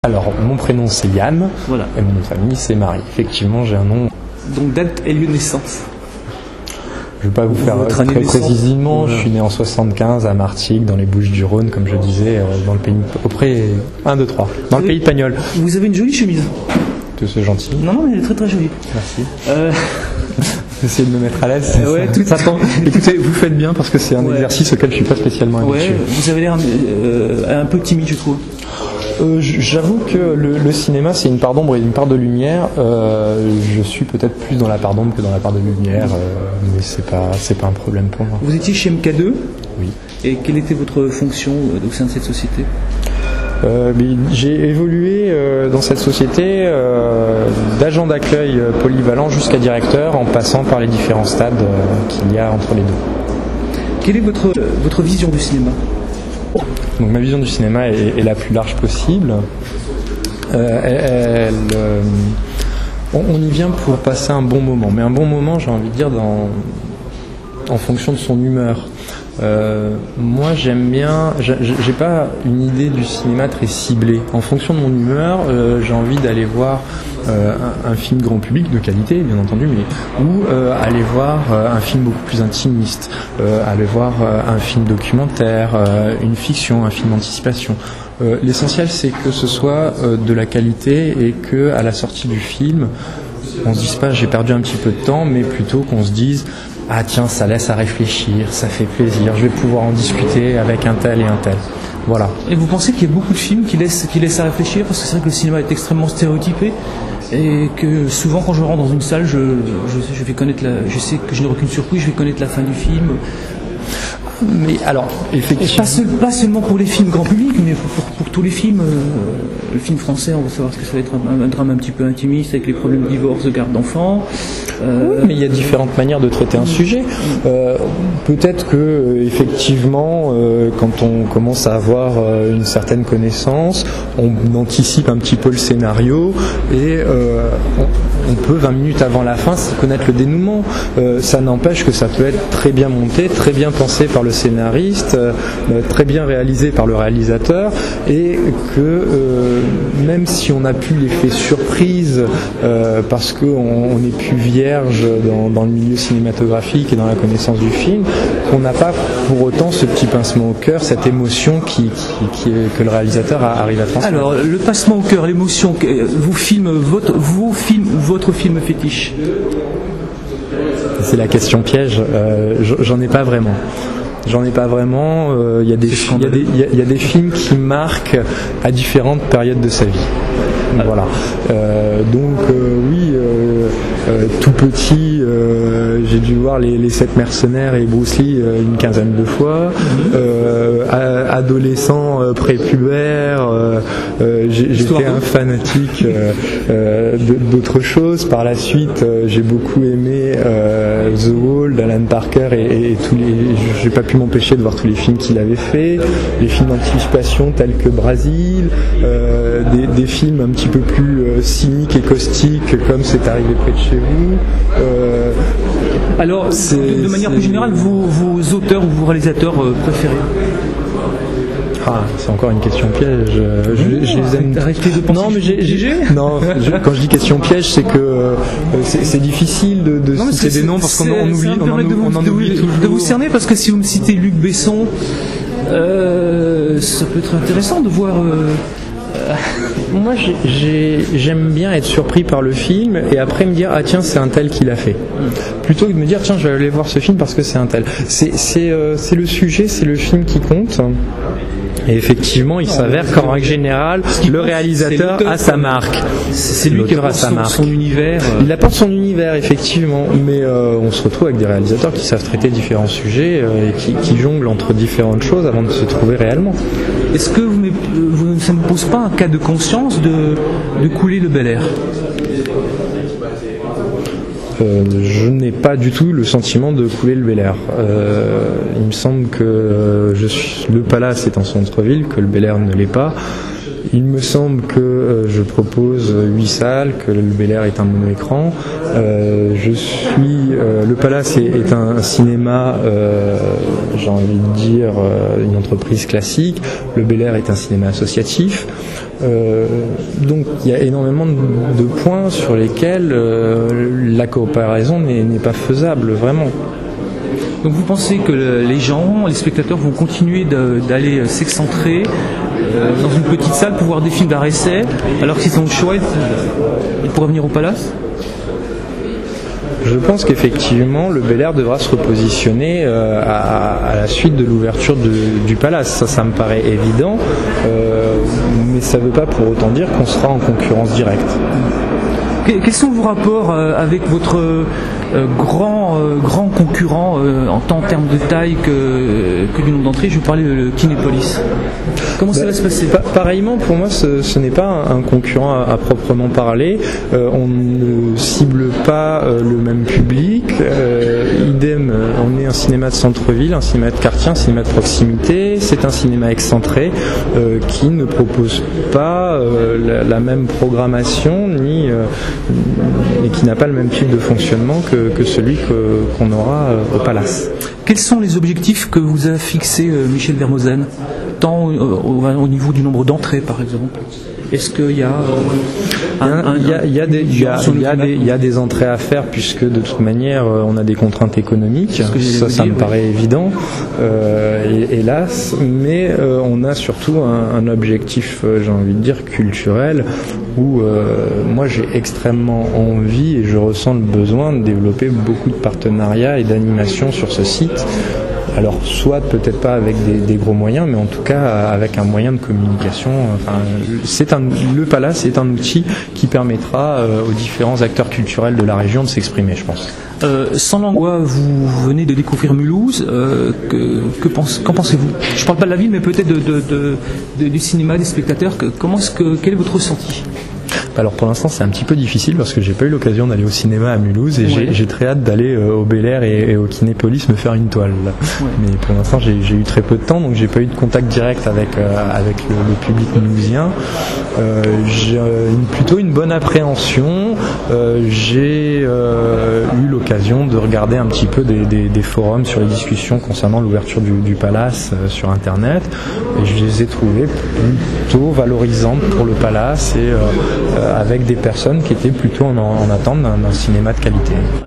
Alors, mon prénom c'est Yann, Voilà. et mon nom de famille c'est Marie. Effectivement, j'ai un nom. Donc date et lieu de naissance. Je ne vais pas vous faire Votre très année de naissance. précisément. Voilà. Je suis né en 75 à Martigues, dans les Bouches-du-Rhône, comme je disais, dans le pays auprès 1, 2, 3, dans le pays de Pagnol. Vous avez une jolie chemise. Tout ce gentil. Non, elle est très très jolie. Merci. Essayez de me mettre à l'aise. Ouais, ça. tout Ça tend. Écoutez, vous faites bien parce que c'est un exercice auquel je suis pas spécialement habitué. Ouais, vous avez l'air un peu timide, je trouve. J'avoue que le cinéma c'est une part d'ombre et une part de lumière. Je suis peut-être plus dans la part d'ombre que dans la part de lumière, mais c'est pas un problème pour moi. Vous étiez chez MK2. Oui. Et quelle était votre fonction au sein de cette société? J'ai évolué dans cette société d'agent d'accueil polyvalent jusqu'à directeur, en passant par les différents stades qu'il y a entre les deux. Quelle est votre vision du cinéma? Donc ma vision du cinéma est la plus large possible. On y vient pour passer un bon moment, mais un bon moment, j'ai envie de dire, en fonction de son humeur. Moi j'aime bien, j'ai pas une idée du cinéma très ciblée. En fonction de mon humeur, j'ai envie d'aller voir un film grand public de qualité, bien entendu, ou aller voir un film beaucoup plus intimiste, aller voir un film documentaire, une fiction, un film d'anticipation. L'essentiel c'est que ce soit de la qualité et que à la sortie du film, on se dise pas j'ai perdu un petit peu de temps, mais plutôt qu'on se dise ah tiens, ça laisse à réfléchir, ça fait plaisir, je vais pouvoir en discuter avec un tel et un tel. Voilà. Et vous pensez qu'il y a beaucoup de films qui laissent à réfléchir, parce que c'est vrai que le cinéma est extrêmement stéréotypé et que souvent quand je rentre dans une salle, je sais que je n'aurai qu'une surprise, je vais connaître la fin du film. Mais alors, effectivement, pas seulement pour les films grand public, mais pour tous les films. Le film français, on va savoir que ça va être un drame un petit peu intimiste avec les problèmes de divorce, de garde d'enfants. Oui, mais il y a différentes manières de traiter un sujet. Peut-être que effectivement, quand on commence à avoir une certaine connaissance, on anticipe un petit peu le scénario et on peut 20 minutes avant la fin connaître le dénouement. Ça n'empêche que ça peut être très bien monté, très bien pensé par le scénariste, très bien réalisé par le réalisateur, et que même si on n'a plus l'effet surprise parce qu'on n'est plus vierge dans le milieu cinématographique et dans la connaissance du film, qu'on n'a pas pour autant ce petit pincement au cœur, cette émotion que le réalisateur arrive à transmettre. Alors, le pincement au cœur, l'émotion, votre film fétiche? C'est la question piège. J'en ai pas vraiment. Il y a des films qui marquent à différentes périodes de sa vie. Voilà. Oui, tout petit, j'ai dû voir les 7 mercenaires et Bruce Lee une quinzaine de fois. Adolescent, prépubère, j'étais un fanatique d'autres choses. Par la suite, j'ai beaucoup aimé The Wall d'Alan Parker et tous les. J'ai pas pu m'empêcher de voir tous les films qu'il avait fait, les films d'anticipation tels que Brasil, des films un petit peu plus cyniques et caustiques comme C'est arrivé près de chez vous. Alors, de manière plus générale, vos auteurs ou vos réalisateurs préférés? Ah, c'est encore une question piège. Je les aime. Arrêtez de penser. Non, mais quand je dis question piège, c'est que c'est difficile de citer des noms parce qu'on en oublie. De vous cerner, parce que si vous me citez Luc Besson, ça peut être intéressant de voir. Moi, j'aime bien être surpris par le film et après me dire ah tiens c'est un tel qui l'a fait, plutôt que de me dire tiens je vais aller voir ce film parce que c'est un tel. C'est le sujet, c'est le film qui compte. Et effectivement, il s'avère qu'en règle générale, le réalisateur a sa marque. C'est lui qui apporte son univers. Il apporte son univers, effectivement. Mais on se retrouve avec des réalisateurs qui savent traiter différents sujets et qui jonglent entre différentes choses avant de se trouver réellement. Est-ce que ça ne pose pas un cas de conscience de couler le Bel Air? Je n'ai pas du tout le sentiment de couler le Bel Air. Il me semble que le Palace est en centre-ville, que le Bel Air ne l'est pas. Il me semble que je propose 8 salles, que le Bel Air est un mono-écran. Le Palace est un cinéma, j'ai envie de dire, une entreprise classique. Le Bel Air est un cinéma associatif. Donc il y a énormément de points sur lesquels la comparaison n'est pas faisable, vraiment. Donc vous pensez que les spectateurs vont continuer d'aller s'excentrer dans une petite salle pour voir des films d'art essai, alors qu'ils ont le choix, ils pourraient venir au Palace ? Je pense qu'effectivement, le Bel Air devra se repositionner à la suite de l'ouverture du Palace. Ça me paraît évident, mais ça ne veut pas pour autant dire qu'on sera en concurrence directe. Quels sont vos rapports avec votre grand concurrent en termes de taille que du nombre d'entrées? Je veux parler de Kinépolis. Comment ça va se passer? Pareillement, pour moi, ce n'est pas un concurrent à proprement parler. On ne cible pas le même public. Idem, on est un cinéma de centre-ville, un cinéma de quartier, un cinéma de proximité. C'est un cinéma excentré qui ne propose pas la même programmation et qui n'a pas le même type de fonctionnement que celui qu'on aura au Palace. Quels sont les objectifs que vous a fixés Michel Vermozen, tant au niveau du nombre d'entrées par exemple? Est-ce qu'il y a il y a des entrées à faire, puisque de toute manière on a des contraintes économiques, ça me paraît évident, hélas, mais on a surtout un objectif, j'ai envie de dire, culturel, où moi j'ai extrêmement envie et je ressens le besoin de développer beaucoup de partenariats et d'animation sur ce site. Alors soit peut-être pas avec des gros moyens, mais en tout cas avec un moyen de communication. Enfin, le Palace est un outil qui permettra aux différents acteurs culturels de la région de s'exprimer, je pense. Sans Langlois, vous venez de découvrir Mulhouse. Qu'en pensez-vous? Je ne parle pas de la ville, mais peut-être du cinéma, des spectateurs. Quel est votre ressenti? Alors pour l'instant c'est un petit peu difficile parce que j'ai pas eu l'occasion d'aller au cinéma à Mulhouse et j'ai très hâte d'aller au Bel Air et au Kinépolis me faire une toile. Ouais. Mais pour l'instant j'ai eu très peu de temps, donc j'ai pas eu de contact direct avec le public mulhousien. J'ai plutôt une bonne appréhension. J'ai eu l'occasion de regarder un petit peu des forums sur les discussions concernant l'ouverture du Palace sur internet et je les ai trouvés plutôt valorisantes pour le Palace et avec des personnes qui étaient plutôt en attente d'un cinéma de qualité.